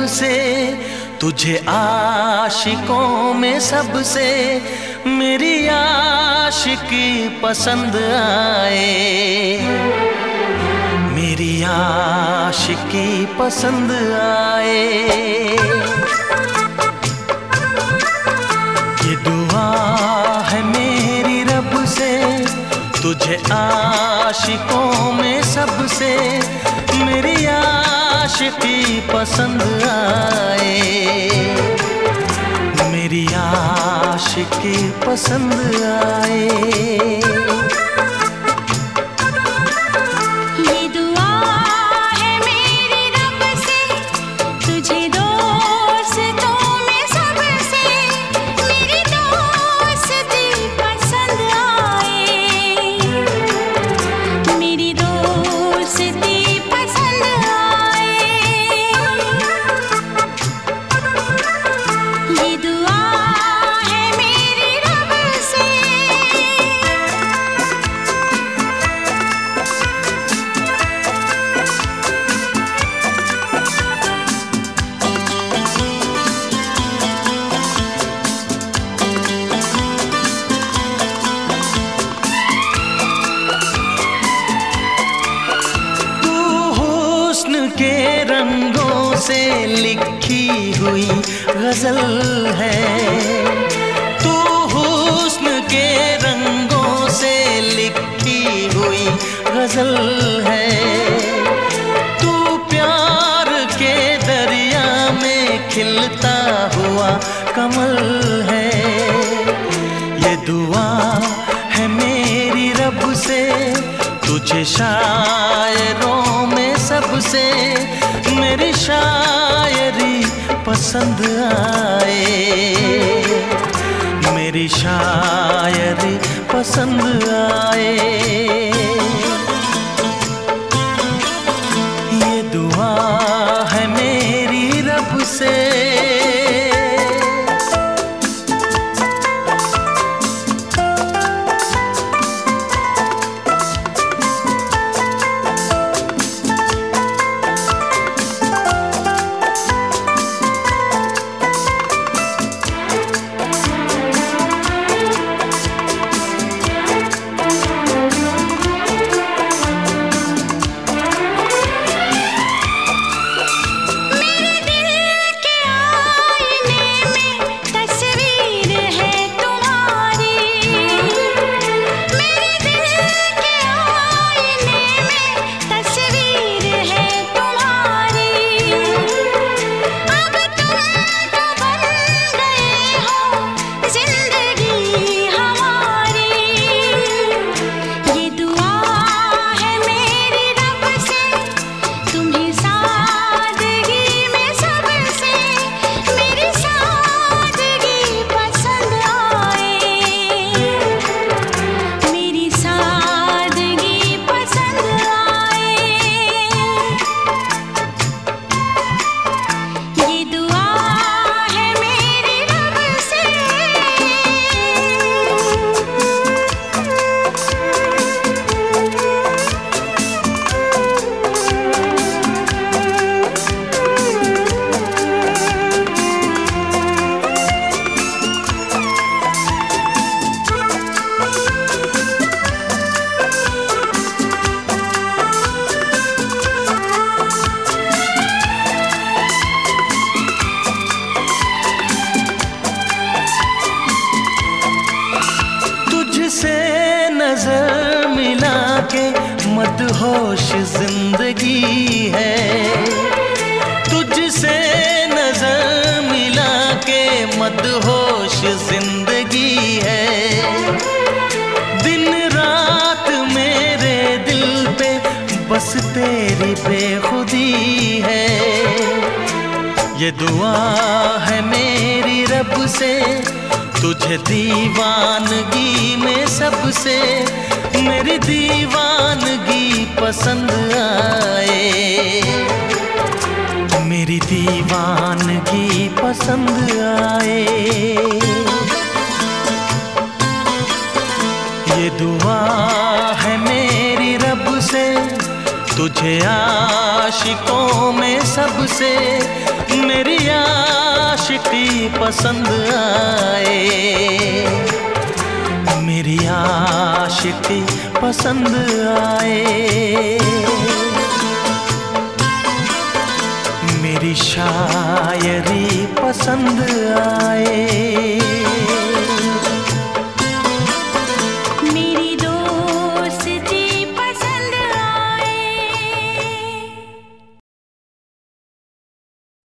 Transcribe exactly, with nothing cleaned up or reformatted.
से, तुझे आशिकों में सबसे मेरी आशिकी पसंद आए, मेरी आशिकी पसंद आए। ये दुआ है मेरी रब से, तुझे आशिकों में सबसे मेरी आशिकी पसंद आए, मेरी आशिकी पसंद आए। के रंगों से लिखी हुई गजल है, तू हुस्न के रंगों से लिखी हुई गजल है। तू प्यार के दरिया में खिलता हुआ कमल है। ये दुआ है मेरी रब से, तुझे शायरों में सबसे मेरी शायरी पसंद आए, मेरी शायरी पसंद आए। ये दुआ है मेरी रब से। नजर मिला के मदहोश जिंदगी है, तुझसे नजर मिला के मदहोश जिंदगी है। दिन रात मेरे दिल पे बस तेरी बेखुदी है। ये दुआ है मेरी रब से, तुझे दीवानगी में सबसे मेरी दीवानगी पसंद आए, मेरी दीवानगी पसंद आए। ये दुआ है मेरी रब से, तुझे आशिकों में सबसे मेरी आशिकी पसंद आए, मेरी आशिकी पसंद आए। मेरी शायरी पसंद आए।